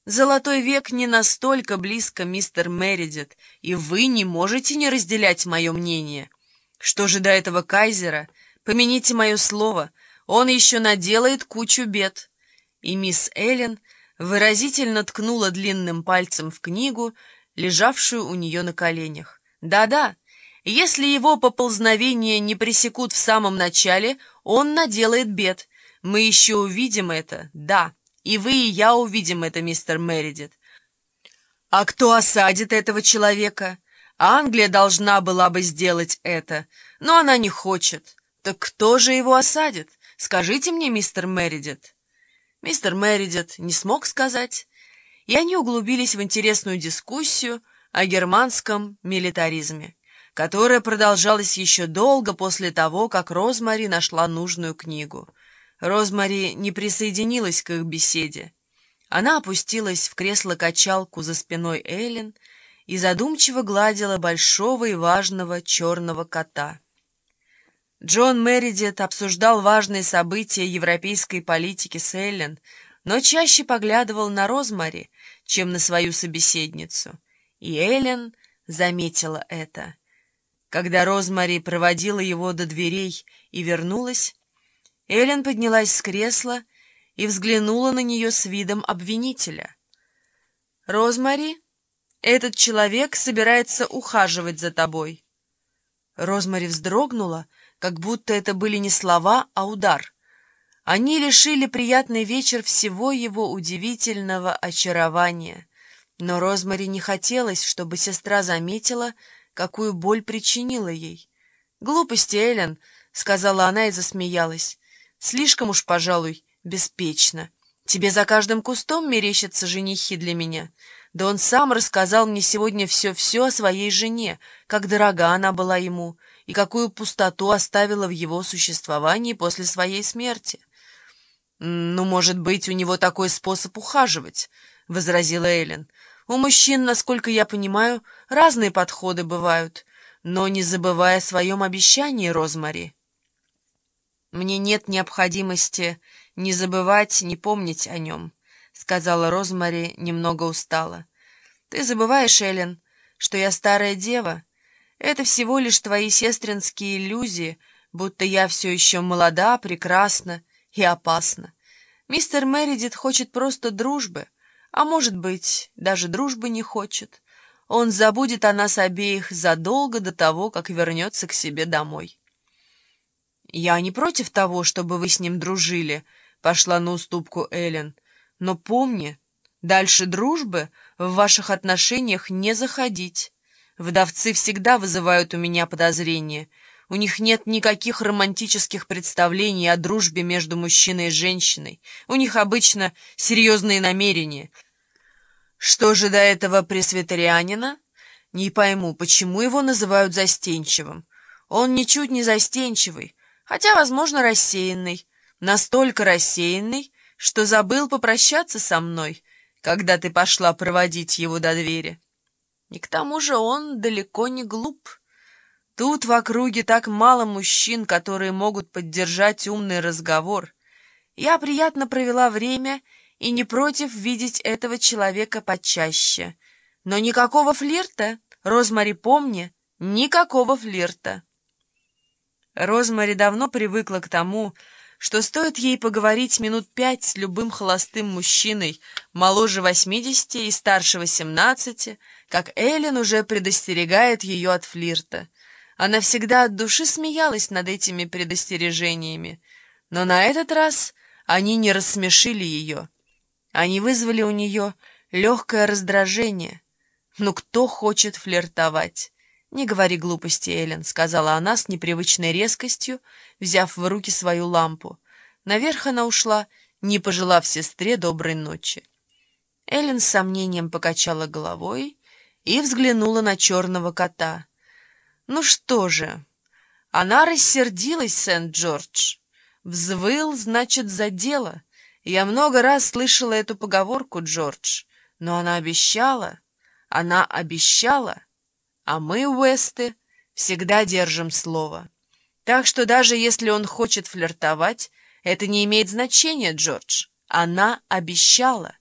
Золотой век не настолько близко, мистер Мередит, и вы не можете не разделять мое мнение. Что же до этого кайзера? Помяните мое слово, он еще наделает кучу бед». И мисс Эллен выразительно ткнула длинным пальцем в книгу, лежавшую у нее на коленях. «Да-да, если его поползновения не пресекут в самом начале, он наделает бед. Мы еще увидим это, да». И вы, и я увидим это, мистер Мередит. А кто осадит этого человека? Англия должна была бы сделать это, но она не хочет. Так кто же его осадит? Скажите мне, мистер Мередит. Мистер Мередит не смог сказать, и они углубились в интересную дискуссию о германском милитаризме, которая продолжалась еще долго после того, как Розмари нашла нужную книгу. Розмари не присоединилась к их беседе. Она опустилась в кресло-качалку за спиной Эллен и задумчиво гладила большого и важного черного кота. Джон Мередит обсуждал важные события европейской политики с Эллен, но чаще поглядывал на Розмари, чем на свою собеседницу, и Эллен заметила это. Когда Розмари проводила его до дверей и вернулась, Эллен поднялась с кресла и взглянула на нее с видом обвинителя. «Розмари, этот человек собирается ухаживать за тобой». Розмари вздрогнула, как будто это были не слова, а удар. Они лишили приятный вечер всего его удивительного очарования. Но Розмари не хотелось, чтобы сестра заметила, какую боль причинила ей. «Глупости, Эллен», — сказала она и засмеялась. «Слишком уж, пожалуй, беспечно. Тебе за каждым кустом мерещатся женихи для меня. Да он сам рассказал мне сегодня все-все о своей жене, как дорога она была ему, и какую пустоту оставила в его существовании после своей смерти». «Ну, может быть, у него такой способ ухаживать», — возразила Эллен. «У мужчин, насколько я понимаю, разные подходы бывают, но не забывая о своем обещании, Розмари». «Мне нет необходимости ни забывать, ни помнить о нем», — сказала Розмари немного устало. «Ты забываешь, Эллен, что я старая дева. Это всего лишь твои сестринские иллюзии, будто я все еще молода, прекрасна и опасна. Мистер Мередит хочет просто дружбы, а может быть, даже дружбы не хочет. Он забудет о нас обеих задолго до того, как вернется к себе домой». «Я не против того, чтобы вы с ним дружили», — пошла на уступку Эллен. «Но помни, дальше дружбы в ваших отношениях не заходить. Вдовцы всегда вызывают у меня подозрения. У них нет никаких романтических представлений о дружбе между мужчиной и женщиной. У них обычно серьезные намерения. Что же до этого пресвитерианина? Не пойму, почему его называют застенчивым. Он ничуть не застенчивый, хотя, возможно, рассеянный. Настолько рассеянный, что забыл попрощаться со мной, когда ты пошла проводить его до двери. И к тому же он далеко не глуп. Тут в округе так мало мужчин, которые могут поддержать умный разговор. Я приятно провела время и не против видеть этого человека почаще. Но никакого флирта, Розмари, помни, никакого флирта». Розмари давно привыкла к тому, что стоит ей поговорить минут 5 с любым холостым мужчиной моложе 80 и старше 18, как Эллен уже предостерегает ее от флирта. Она всегда от души смеялась над этими предостережениями, но на этот раз они не рассмешили ее. Они вызвали у нее легкое раздражение. Ну кто хочет флиртовать? «Не говори глупости, Эллен», — сказала она с непривычной резкостью, взяв в руки свою лампу. Наверх она ушла, не пожелав сестре доброй ночи. Эллен с сомнением покачала головой и взглянула на черного кота. «Ну что же?» Она рассердилась, Сент-Джордж. «Взвыл, значит, за дело». Я много раз слышала эту поговорку, Джордж, но она обещала, а мы, Уэсты, всегда держим слово. Так что даже если он хочет флиртовать, это не имеет значения, Джордж. Она обещала.